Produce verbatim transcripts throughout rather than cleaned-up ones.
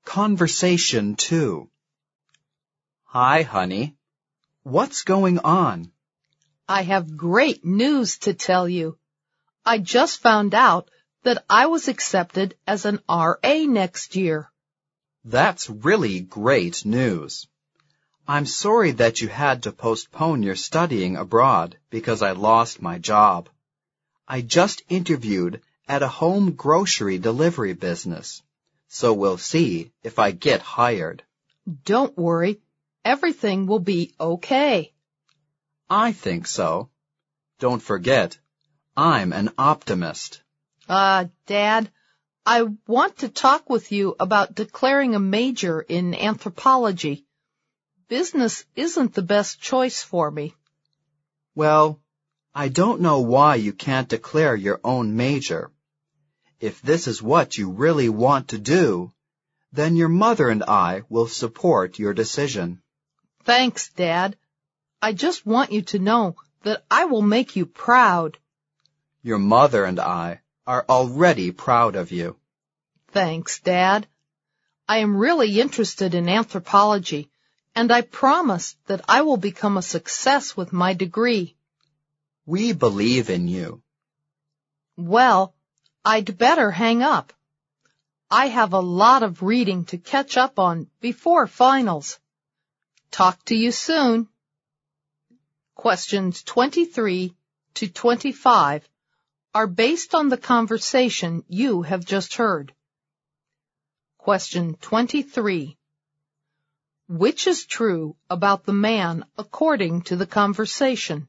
Conversation two. Hi, honey. What's going on? I have great news to tell you. I just found out that I was accepted as an R A next year. That's really great news. I'm sorry that you had to postpone your studying abroad because I lost my job. I just interviewed at a home grocery delivery business, so we'll see if I get hired. Don't worry, everything will be okay. I think so. Don't forget, I'm an optimist. Uh, Dad, I want to talk with you about declaring a major in anthropology. Business isn't the best choice for me. Well, I don't know why you can't declare your own major. If this is what you really want to do, then your mother and I will support your decision. Thanks, Dad. I just want you to know that I will make you proud. Your mother and I are already proud of you. Thanks, Dad. I am really interested in anthropology, and I promise that I will become a success with my degree. We believe in you. Well, I'd better hang up. I have a lot of reading to catch up on before finals. Talk to you soon. Questions twenty-three to twenty-five are based on the conversation you have just heard. Question twenty-three. Which is true about the man according to the conversation?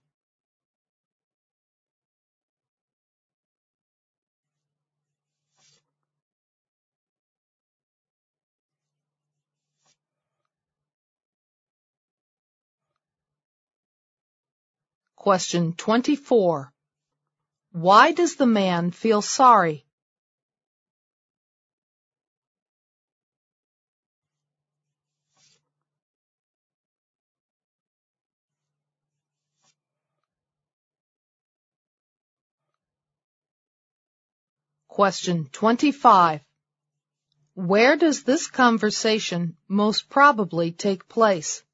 Question twenty-four. Why does the man feel sorry? Question twenty-five. Where does this conversation most probably take place?